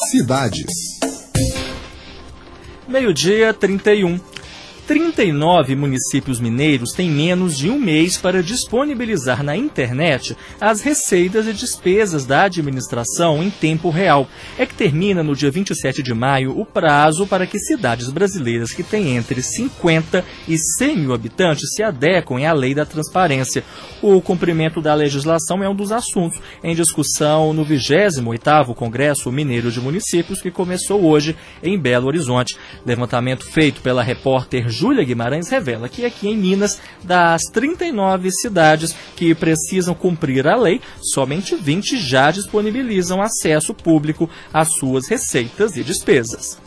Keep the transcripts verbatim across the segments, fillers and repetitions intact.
Cidades. Meio-dia, trinta e um. trinta e nove municípios mineiros têm menos de um mês para disponibilizar na internet as receitas e despesas da administração em tempo real. É que termina no dia vinte e sete de maio o prazo para que cidades brasileiras que têm entre cinquenta e cem mil habitantes se adequem à lei da transparência. O cumprimento da legislação é um dos assuntos em discussão no vigésimo oitavo Congresso Mineiro de Municípios, que começou hoje em Belo Horizonte. Levantamento feito pela repórter Júlia Guimarães revela que aqui em Minas, das trinta e nove cidades que precisam cumprir a lei, somente vinte já disponibilizam acesso público às suas receitas e despesas.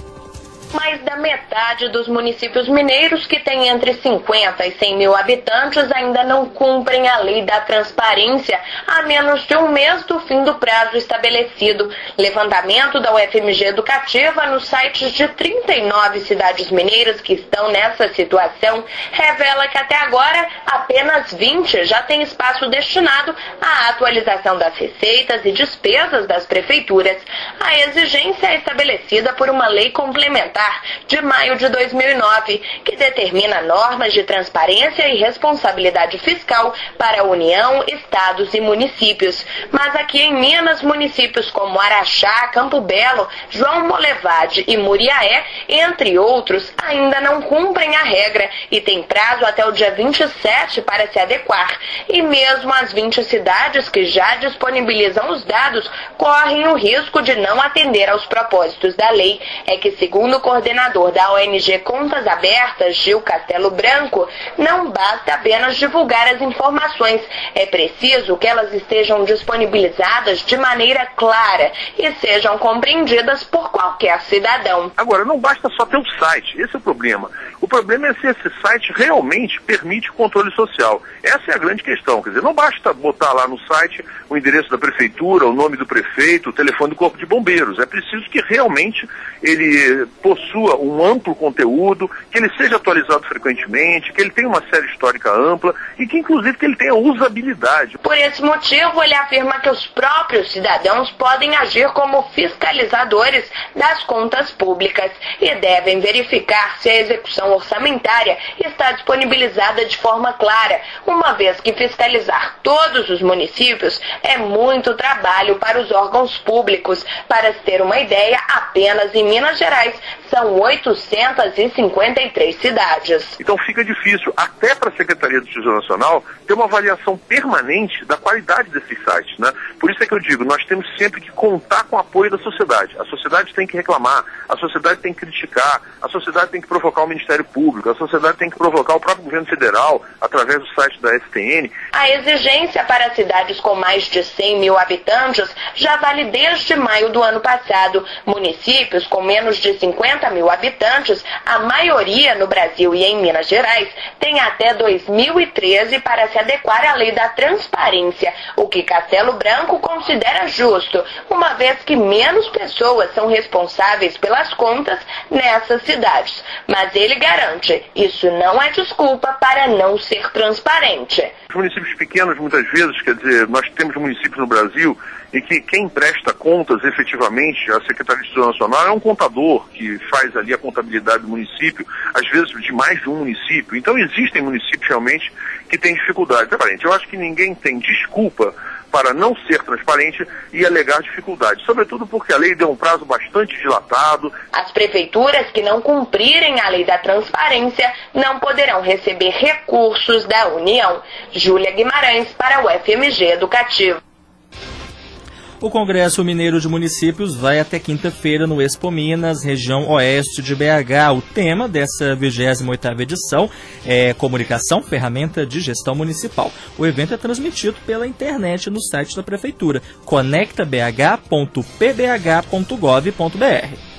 Mais da metade dos municípios mineiros, que têm entre cinquenta e cem mil habitantes, ainda não cumprem a lei da transparência há menos de um mês do fim do prazo estabelecido. Levantamento da U F M G Educativa nos sites de trinta e nove cidades mineiras que estão nessa situação revela que até agora apenas vinte já têm espaço destinado à atualização das receitas e despesas das prefeituras. A exigência é estabelecida por uma lei complementar de maio de dois mil e nove, que determina normas de transparência e responsabilidade fiscal para a União, estados e municípios. Mas aqui em Minas, municípios como Araxá, Campo Belo, João Molevade e Muriaé, entre outros, ainda não cumprem a regra e têm prazo até o dia vinte e sete para se adequar. E mesmo as vinte cidades que já disponibilizam os dados correm o risco de não atender aos propósitos da lei. É que, segundo o coordenador da O N G Contas Abertas, Gil Castelo Branco, não basta apenas divulgar as informações. É preciso que elas estejam disponibilizadas de maneira clara e sejam compreendidas por qualquer cidadão. Agora, não basta só ter um site, esse é o problema. O problema é se esse site realmente permite controle social. Essa é a grande questão. Quer dizer, não basta botar lá no site o endereço da prefeitura, o nome do prefeito, o telefone do corpo de bombeiros. É preciso que realmente ele possua um amplo conteúdo, que ele seja atualizado frequentemente, que ele tenha uma série histórica ampla e que, inclusive, que ele tenha usabilidade. Por esse motivo, ele afirma que os próprios cidadãos podem agir como fiscalizadores das contas públicas e devem verificar se a execução orçamentária está disponibilizada de forma clara, uma vez que fiscalizar todos os municípios é muito trabalho para os órgãos públicos. Para se ter uma ideia, apenas em Minas Gerais são oitocentas e cinquenta e três cidades. Então fica difícil, até para a Secretaria do Tesouro Nacional, ter uma avaliação permanente da qualidade desses sites, né? Por isso é que eu digo, nós temos sempre que contar com o apoio da sociedade. A sociedade tem que reclamar, a sociedade tem que criticar, a sociedade tem que provocar o Ministério Público, a sociedade tem que provocar o próprio governo federal, através do site da S T N. A exigência para cidades com mais de cem mil habitantes já vale desde maio do ano passado. Municípios com menos de cinquenta mil habitantes, a maioria no Brasil e em Minas Gerais, tem até dois mil e treze para se adequar à lei da transparência, o que Castelo Branco considera justo, uma vez que menos pessoas são responsáveis pelas contas nessas cidades. Mas ele garante, isso não é desculpa para não ser transparente. Os municípios pequenos, muitas vezes, quer dizer, nós temos municípios no Brasil em que quem presta contas efetivamente à Secretaria de Tesouro Nacional é um contador que faz ali a contabilidade do município, às vezes de mais de um município. Então existem municípios realmente que têm dificuldade. Eu acho que ninguém tem desculpa para não ser transparente e alegar dificuldades, sobretudo porque a lei deu um prazo bastante dilatado. As prefeituras que não cumprirem a lei da transparência não poderão receber recursos da União. Júlia Guimarães para o U F M G Educativo. O Congresso Mineiro de Municípios vai até quinta-feira no Expo Minas, região oeste de B H. O tema dessa vigésima oitava edição é Comunicação, Ferramenta de Gestão Municipal. O evento é transmitido pela internet no site da Prefeitura, conecta b h ponto p b h ponto gov ponto b r.